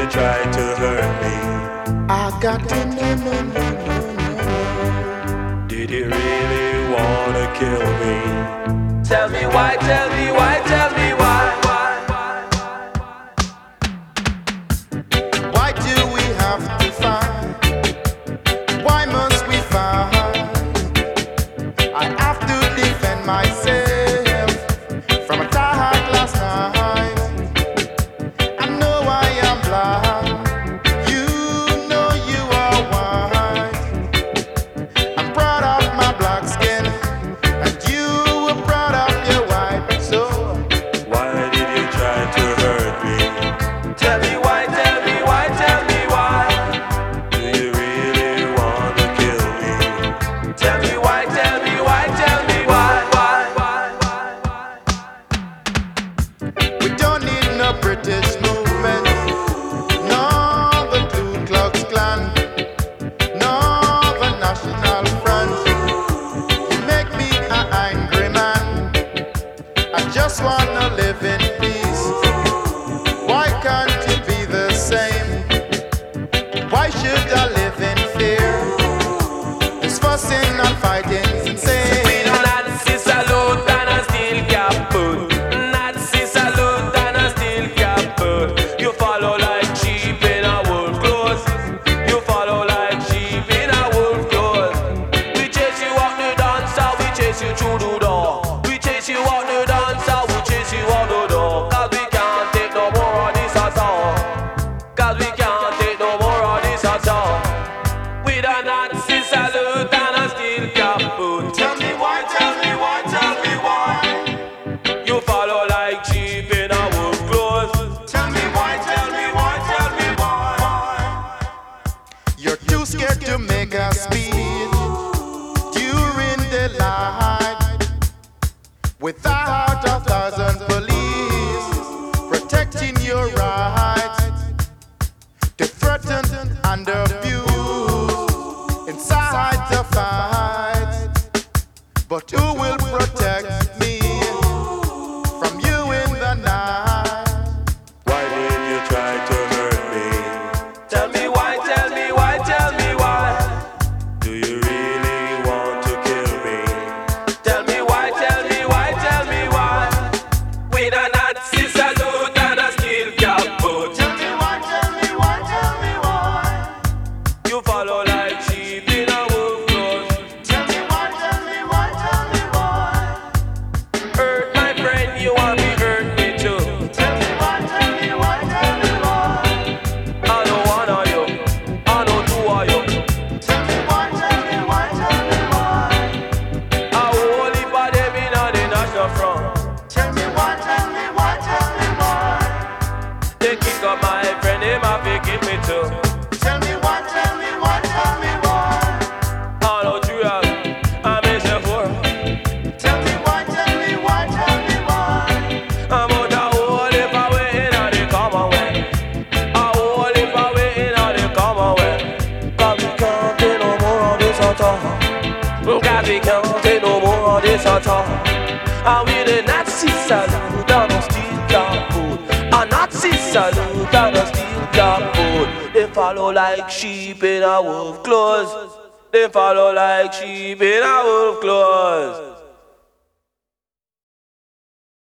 you try to hurt me? I got to know, no, no, no, no. Did you really wanna kill me? Tell me why, tell me why, tell me why. Why do we have to fight? Why must we fight? I have to defend myself from a attack last night. I know I am black. You know you are white. I'm proud of my black skin, and you were proud of your white. So Why did you try to hurt me? Tell me why, tell me why, tell me why. Do you really wanna kill me? Tell me why, tell me why, tell me why. we don't need no British movement, no the Ku Klux Klan, no the National Front. You make me an angry man. I just wanna live in peace. Why can't it be the same? Why should I live in fear? This fussing and fighting is insane. Nazi salute and a steel cap put. Nazi salute and a steel cap put. You follow like sheep in a wolf clothes. You follow like sheep in a wolf clothes. We chase you out the dancer, we chase you through the door. We chase you out the dancer, we chase you out the door. Cause we can't take no more of this at all. Cause we can't take no more of this at all. With a Nazi salute and a steel cap boot. Tell me why, tell me why, tell me why. You follow like sheep in a wolf clothes. Tell me why, tell me why, tell me why. You're too scared to make a speed during the night. With the heart of thousand police protecting your rights, to threaten and abuse inside the fight. But who will protect me from you in the night? Why did you try to hurt me? Tell me why, tell me why, tell me why. Do you really want to kill me? Tell me why, tell me why, tell me why. With a Nazi salute and a steel cap boot. Tell me why, tell me why, tell me why. You follow like sheep in a wolf clothes. Tell me why, tell me why, tell me why. Hurt my friend, you want me hurt me too. Tell me why, tell me why, tell me why. I know one of you, I know two of you. Tell me why, tell me why, tell me why. I whole heap of them in the national front. Tell me why, tell me why, tell me why. They kick up my friend, they might be kick me too. Tell me why, tell me why, tell me why. I know two of you, I miss you for. Tell me why, tell me why, tell me why. I'm out a whole heap of way in the Commonwealth. A whole heap of way in the Commonwealth. Cause we can't take no more of this at all. Cause we can't take no more of this at all. And with a Nazi salute and a steel cap boot. A Nazi salute and a steel cap boot. They follow like sheep in a wolf clothes. They follow like sheep in a wolf clothes.